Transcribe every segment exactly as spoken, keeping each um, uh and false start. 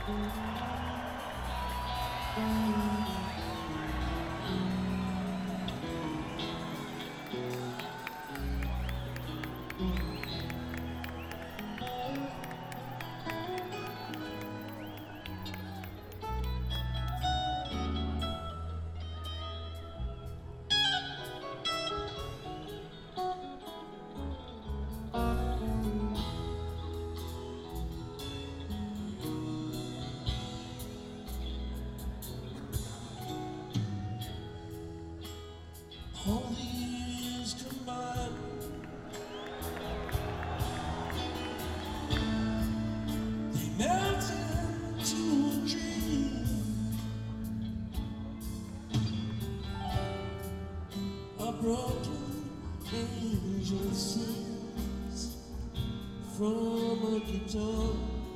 All these combined, they melt into a dream, a broken angel sings from a guitar.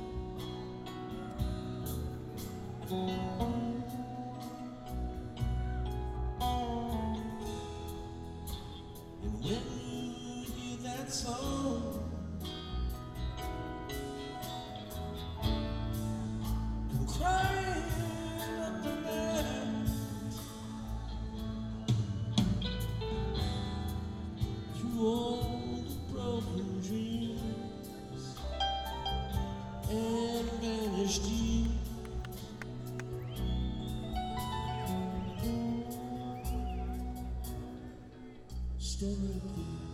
Song, come crying up the night through all the broken dreams and vanished deep. Stella,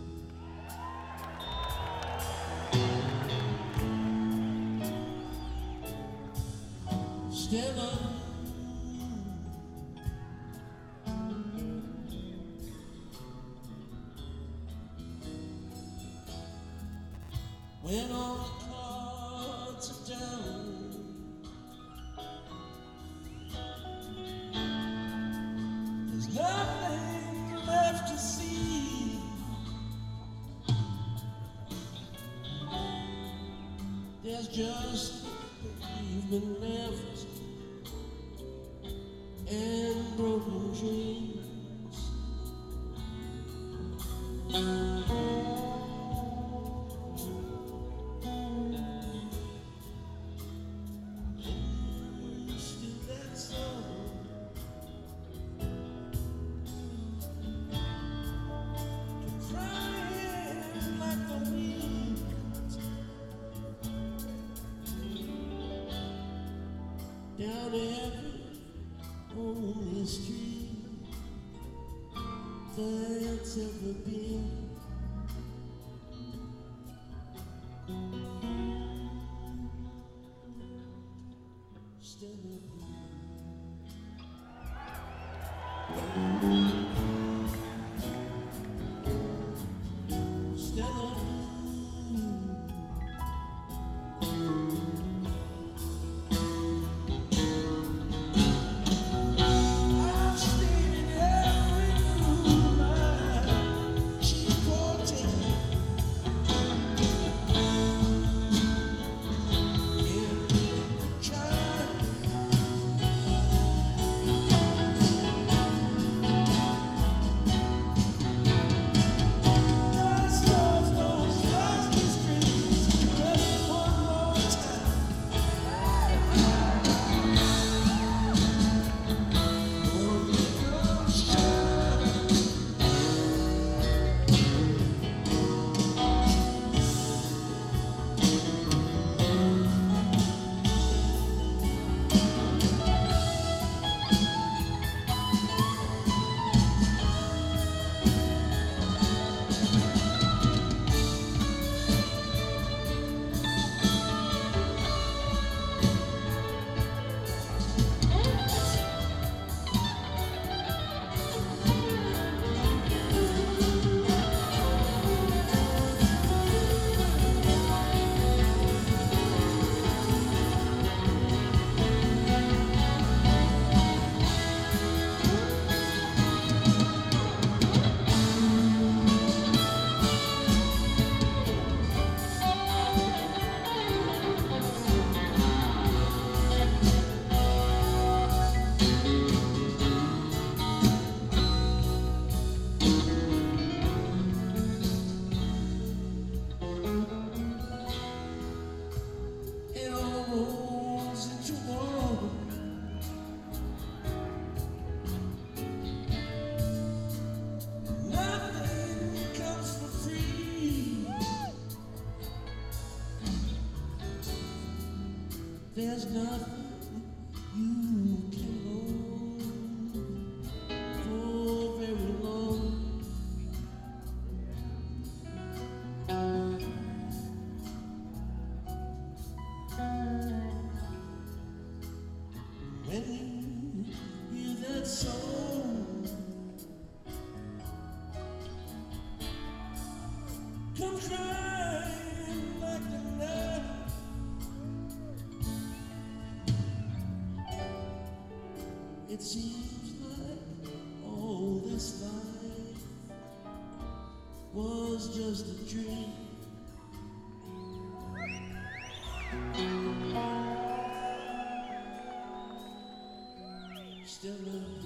Stella, when all the cards are down, there's nothing left to see. There's just bereavement left and broken dreams. And still that song, crying like the wind down every only street that's ever been. Still Stella, there's nothing you can hold for very long. When you hear that song, come crying like the night. It seems like all this life was just a dream. Still